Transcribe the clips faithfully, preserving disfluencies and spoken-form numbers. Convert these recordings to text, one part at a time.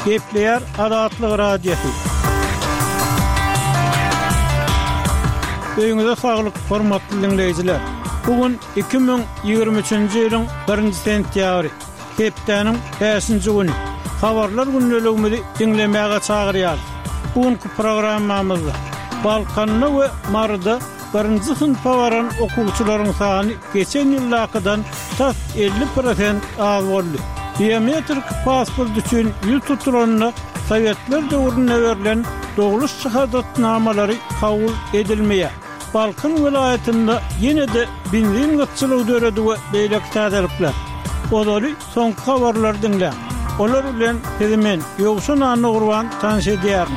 Gepleyer Adatlyk radiosu. Öýüňize saglyk, hormatly dinleýijiler. Bugün iki ming ýygrimi üçinji ýylyň birinji sentýabry, hepdeniň beşinji güni. Habarlar günneligimizi dinlemäge çagyrýar. Bugünkü programmamyzda Balkanyna we Marda birinji synpa baran okuwçylaryň sany geçen ýyllakydan tas elli prosent az boldy. Biometrik pasport üçin ýyl tuturanyna Sovetler döwründe berilen dogluş şahadatnamalary kabul edilmeýär. Balkan vilayetinde yine de benzin gıtçılığı döredi ve beylek tadırıklar. Odalı son haberler dinlen. Olar bilen hemen yoksun anı urvan tanış ediyarım.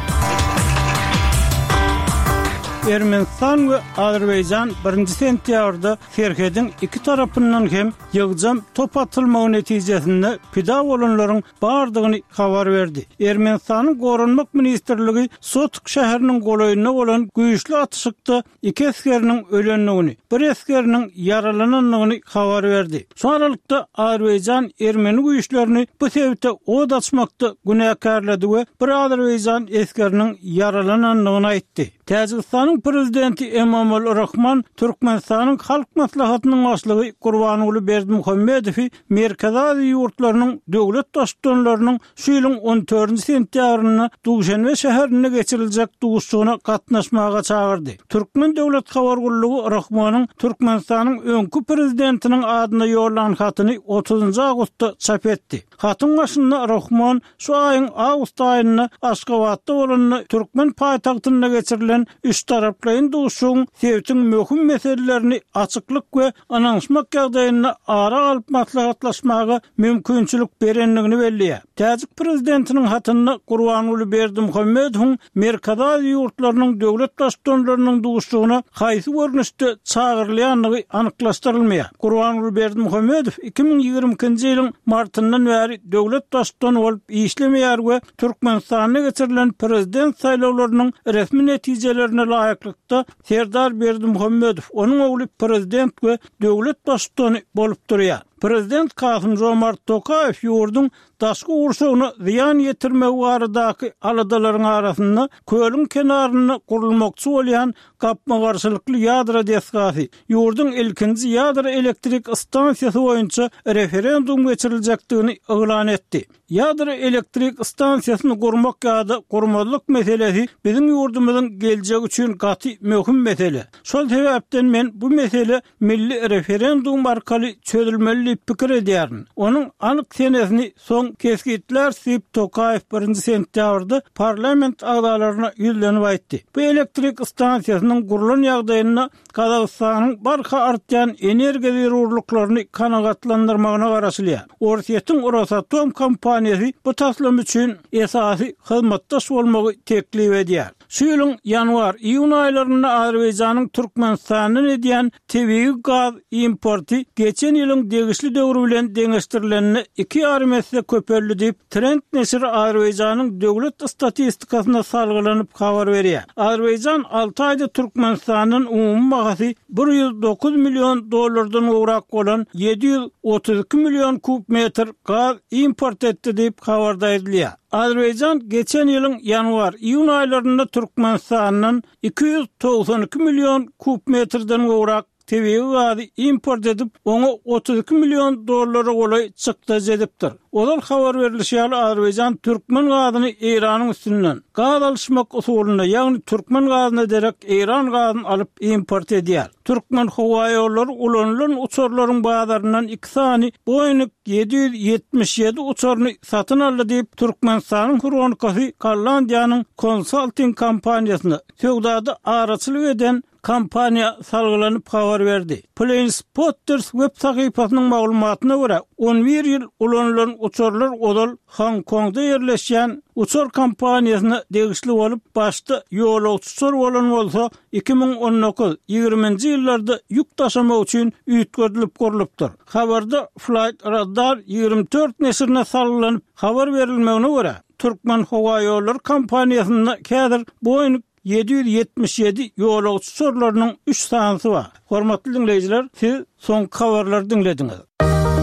Ermenistan ve Azerbaycan birinji sentýabrda Serhedin iki tarapından hem ýygyjam top atylmagy netijesinde pida bolanlaryň bardygyny habar berdi. Ermenistanyň Gorunmak ministrligi Sotuk şäheriniň golaýyna bolan güýçli atışykda iki askeriniň ölenligini, bir askeriniň yaralananlygyny habar berdi. Şu aralykda Azerbaycan Ermeni güýçlerini bu sebäpde od açmakda günäkarlady we bir Azerbaycan askeriniň yaralananlygyny aýtdy. Täjikistanyň prezidenti Emomali Rahman Türkmenistanyň halk maslahatynyň başlygy Gurbanoğlu Berdimuhammedowy Merkezi Aziýa ýurtlarynyň döwlet daşdonlarynyň şu ýylyň on dördünji sentýabryna Duşanbe şäherine geçiriljek duguşçygyna gatnaşmaga çagyrdy. Türkmen döwlet habar gullugy Rahmanyň Türkmenistanyň öňkü prezidentiniň adyna ýollanan hatyny otuzunji awgustda çap etdi. Hatyň başynda Rahman şu aýyň awgust aýyna Aşgabatda bolan Türkmen paýtagtyna geçirilen üç taraplyň duşuň sebäpden möhüm meselelerini açyklyk we anlaşmak ýagdaýyna ara alyp maslahatlaşmaga mümkinçilik berenligini belliýär. Täjik prezidentiniň hatyny Gurbanoğlu Berdimuhammedowyň Merkezi Aziýa ýurtlarynyň döwlet daşdonlarynyň duşugyna haýsy görnüşde çagyrylýanlygy anyklaşdyrylmaýar. Gurbanoğlu Berdimuhammedow iki ming ýygrimi ikinji ýylyň martyndan bäri döwlet daşdony bolup işlemeýär we Türkmenistanyna geçirilen prezident saýlawlarynyň resmi netijelerine laýyklykda Serdar Berdimuhammedow onuň ogly prezident we döwlet başçysy bolup durýar. Prezident Kasym-Jomart Tokayew ýurdun daşky urşugyny ziýan ýetirmek baradaky aladalaryň arasynda köýüň kenaryna gurulmakçy bolýan gapma garşylykly ýadro desgasy ýurdun ilkinji ýadro elektrik stansiýasy boýunça referendum geçiriljekdigini elan etdi. Ýadro elektrik stansiýasyny gurmak ýa-da gurmalyk meselesi bizim ýurdumyzyň geljegi üçin gaty möhüm mesele. Şol sebäpden men bu mesele milli referendum arkaly çözülmeli pikir edýärin. Onuň anyk senesini soň keskitler Sip Tokayew birinji sentýabrda parlament agdalaryna ýüzlenip aýtdy. Bu elektrik stansiýasynyň gurulan ýagdaýyna Kazakstanyň barha artýan energiýa zerurlyklaryny kanagatlandyrmagyna garaşylýar. Orsiýetiň Rosatom kompaniýasy bu taslam üçin esasy hyzmatdaş bolmagy teklip edýär. Şu ýylyň ýanwar-iýun aýlaryna Azerbaýjanyň Türkmenistanyň edýän tebii gaz importy geçen ýylyň degişli döwrü bilen deňeşdirilenini iki ýarym esse köpeldi diýip Trend neşri Azerbaýjanyň döwlet statistikasyna salgylanyp habar berýär. Azerbaýjan alty aýda Türkmenistanyň umumy bagasy bir ýüz dokuz million dollardan gowrak bolan yedi ýüz otuz iki million kub metr gaz import etdi diýip habarda edilýär. Azerbaýjan geçen ýylyň ýanwar-iýun aýlarynda Türkmenistanyň iki ýüz togsan iki million kub metrden gowrak tebii gazy import edip oňa otuz iki million dollary golay çykda edipdir. Olar habar berilýär Azerbaýjan Türkmen gazyny Iranyň üstünden gaz alşmak usulyna, ýagny Türkmen gazyny derek Iran gazyny alyp import edýär. Türkmen hawa ýollary ulanylan uçurlaryň bazaryndan iki sany boýnyk yedi ýüz ýetmiş ýedi uçurny satyn aldy diýip Türkmenistanyň Kronikasy Gollandiýanyň konsulting kompaniýasyna söwdada araçylyk eden kampaniya salgylanyp habar berdi. Plain Spotters web sahypasynyň maglumatyna görä on bir ýyl ulanylan uçurlar odal Hong Kongda ýerleşýän uçur kompaniýasyna degişli bolup başda ýolagçylar bolan bolsa iki ming on dokuz ýygrimiňji ýyllarda ýük taşama üçin üýtgörilip gurulupdyr. Habarda Flight Radar ýygrimi dört neşrine salgylanyp habar berilmegine görä Türkmen Hawa Ýolları kompaniýasyna kädir boýnyk yedi ýüz ýetmiş ýedi ýolagçy sorlarynyň üç sanaty bar. Hormatly dinleýijiler, siz soň habarlary dinlediňiz.